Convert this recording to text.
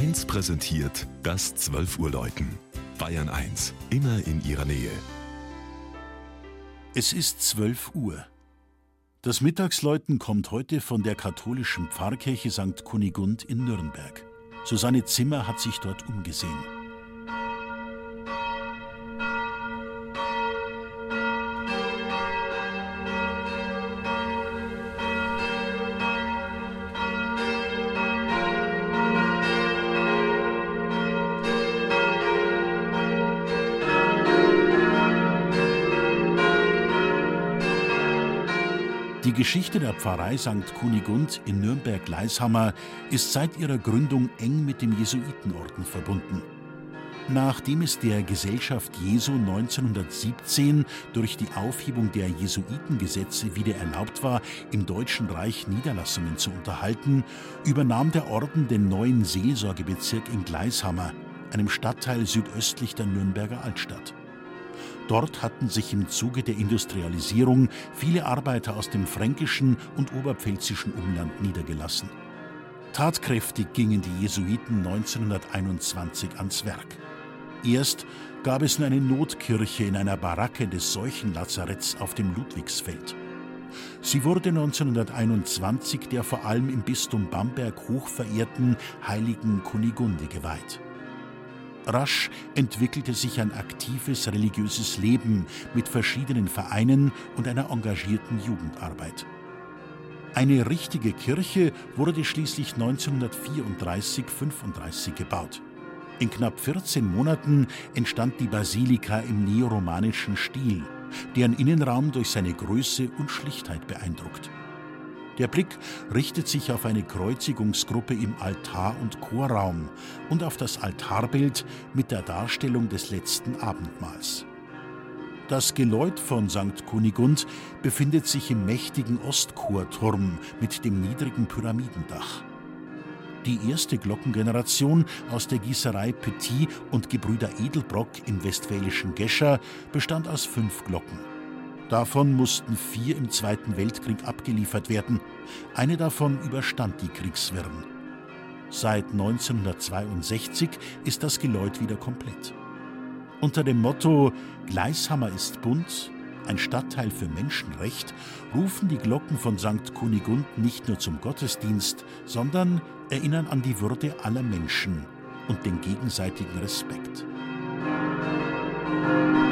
1 präsentiert das 12 Uhr Läuten. Bayern 1, immer in ihrer Nähe. Es ist 12 Uhr. Das Mittagsläuten kommt heute von der katholischen Pfarrkirche St. Kunigund in Nürnberg. Susanne Zimmer hat sich dort umgesehen. Die Geschichte der Pfarrei St. Kunigund in Nürnberg-Gleishammer ist seit ihrer Gründung eng mit dem Jesuitenorden verbunden. Nachdem es der Gesellschaft Jesu 1917 durch die Aufhebung der Jesuitengesetze wieder erlaubt war, im Deutschen Reich Niederlassungen zu unterhalten, übernahm der Orden den neuen Seelsorgebezirk in Gleishammer, einem Stadtteil südöstlich der Nürnberger Altstadt. Dort hatten sich im Zuge der Industrialisierung viele Arbeiter aus dem fränkischen und oberpfälzischen Umland niedergelassen. Tatkräftig gingen die Jesuiten 1921 ans Werk. Erst gab es nur eine Notkirche in einer Baracke des Seuchenlazaretts auf dem Ludwigsfeld. Sie wurde 1921 der vor allem im Bistum Bamberg hochverehrten heiligen Kunigunde geweiht. Rasch entwickelte sich ein aktives religiöses Leben mit verschiedenen Vereinen und einer engagierten Jugendarbeit. Eine richtige Kirche wurde schließlich 1934/35 gebaut. In knapp 14 Monaten entstand die Basilika im neoromanischen Stil, deren Innenraum durch seine Größe und Schlichtheit beeindruckt. Der Blick richtet sich auf eine Kreuzigungsgruppe im Altar- und Chorraum und auf das Altarbild mit der Darstellung des letzten Abendmahls. Das Geläut von St. Kunigund befindet sich im mächtigen Ostchorturm mit dem niedrigen Pyramidendach. Die erste Glockengeneration aus der Gießerei Petit und Gebrüder Edelbrock im westfälischen Gescher bestand aus 5 Glocken. Davon mussten 4 im Zweiten Weltkrieg abgeliefert werden. Eine davon überstand die Kriegswirren. Seit 1962 ist das Geläut wieder komplett. Unter dem Motto »Gleishammer ist bunt, ein Stadtteil für Menschenrecht« rufen die Glocken von St. Kunigund nicht nur zum Gottesdienst, sondern erinnern an die Würde aller Menschen und den gegenseitigen Respekt.